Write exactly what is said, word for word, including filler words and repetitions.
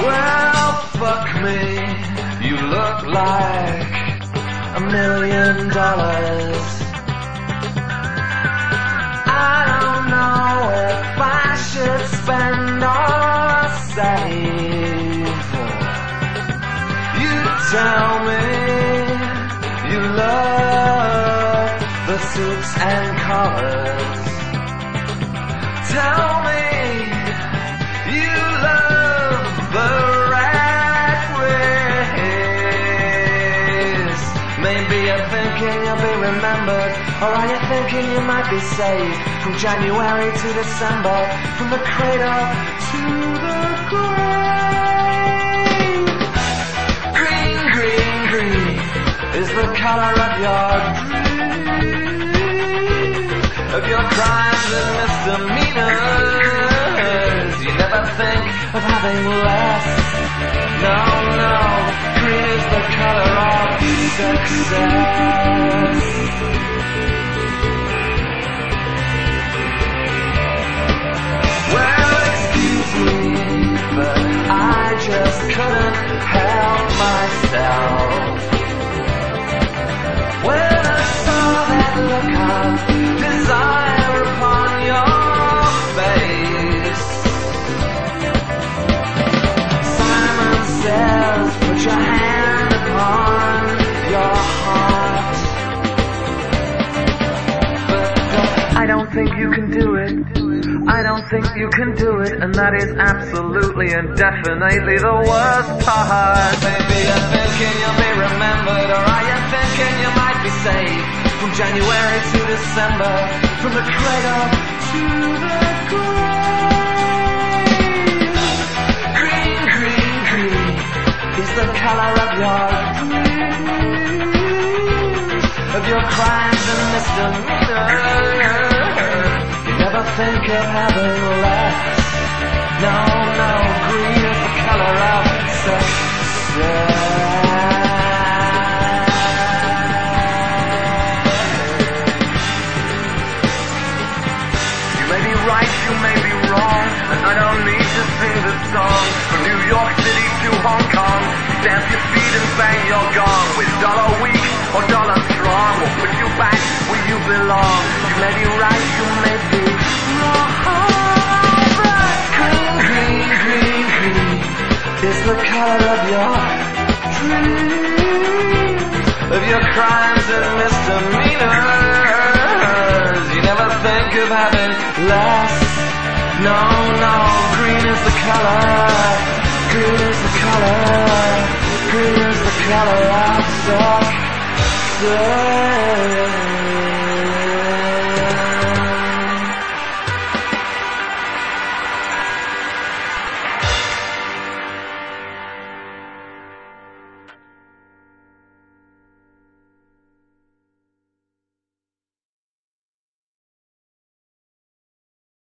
Well, fuck me, you look like a million dollars. I don't know if I should spend or save. You tell me you love the suits and collars. Tell me you love the rat race. Maybe you're thinking you'll be remembered, or are you thinking you might be saved from January to December, from the cradle to the grave? Green, green, green is the color of your dreams, of your crimes and misdemeanors. You never think of having less. No, no, green is the color of success. Well, excuse me, but I just couldn't help myself when I saw that look of desire upon your face. Simon says, put your hand upon your heart, but uh, I don't think you can do it. I don't think you can do it, and that is absolutely and definitely the worst part. Maybe you're thinking you'll be remembered, or are you thinking you might be saved from January to December, from the cradle to the grave? Green, green, green is the color of your dreams, of your crimes and misdemeanors. Never think of having less. No, no, green is the color of success. You may be right, you may be wrong, and I don't need to sing the song. From New York City to Hong Kong, stamp your feet and bang your gong. With dollar weak or dollar strong, we'll put you back where you belong. You may be right, you may be wrong, but green, green, green, green is the color of your dreams, of your crimes and misdemeanors. You never think of having less. No, no, green is the color, green is the color, green is the color of success.